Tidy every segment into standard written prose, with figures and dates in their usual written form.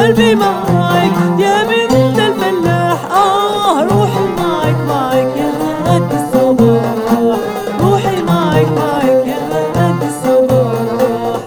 قلبي معاك يا بنت الفلاح، روحي معاك معاك يا قد الصباح، روحي معاك معاك يا قد الصباح.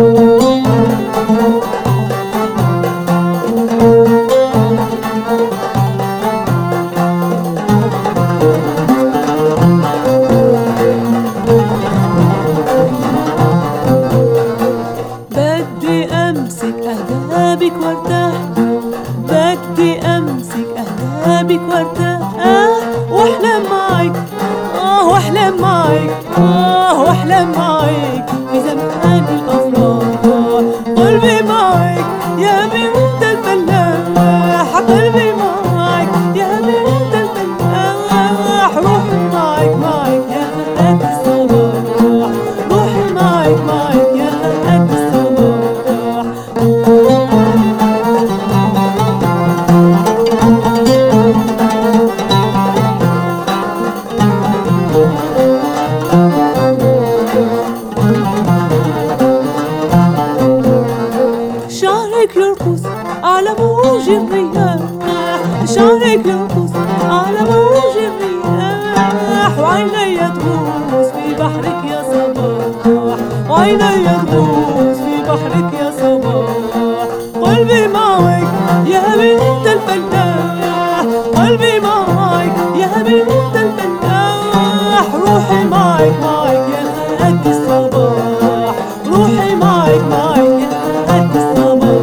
بدي أمسك أهدابك وارتاح، بدي أمسك أهدابك وارتاح، وأحلم معك، وأحلم معك، وأحلم معك في زمان الأفراح. قلبي معك يا بنت الفلاح، قلبي معك يا بنت الفلاح، روحي معك معك يا قد الصباح، روحي معك معك يا قد الصباح. شعرك يرقص على موج الرياح، شعرك يرقص على موج الرياح، وعيني تغوص في بحرك يا صباح، وعيني تغوص في بحرك يا صباح. قلبي معك يا بنت الفلاح، قلبي معك يا بنت الفلاح، روحي معك معك يا قد الصباح، روحي معك معك يا قد الصباح.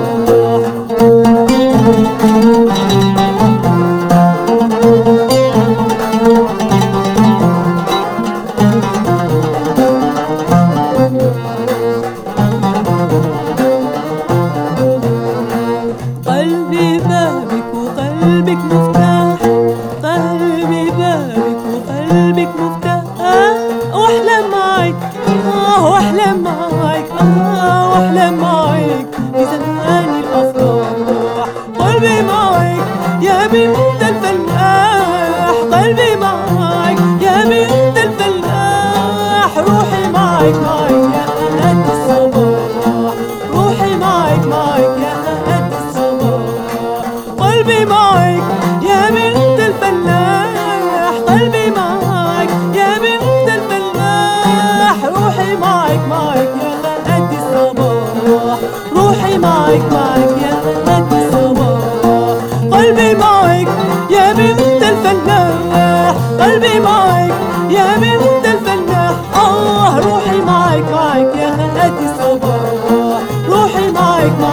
قلبي بابك وقلبك مفتاح، قلبي بابك وقلبك مفتاح، واحلم معك، واحلم معك، واحلم معك في زمان الافراح. قلبي معك يا بنت الفلاح، قلبي معك يا بنت الفلاح، روحي معك معك يا قد الصباح، روحي معك معك يا قد الصباح. قلبي معك يا بنت الفلاح، قلبي معك يا بنت الفلاح، روحي معك معك يا قد الصباح، روحي معك معك يا قد الصباح. قلبي معك يا بنت الفلاح، قلبي معك يا بنت الفلاح، روحي معك معك يا قد الصباح، روحي معك معك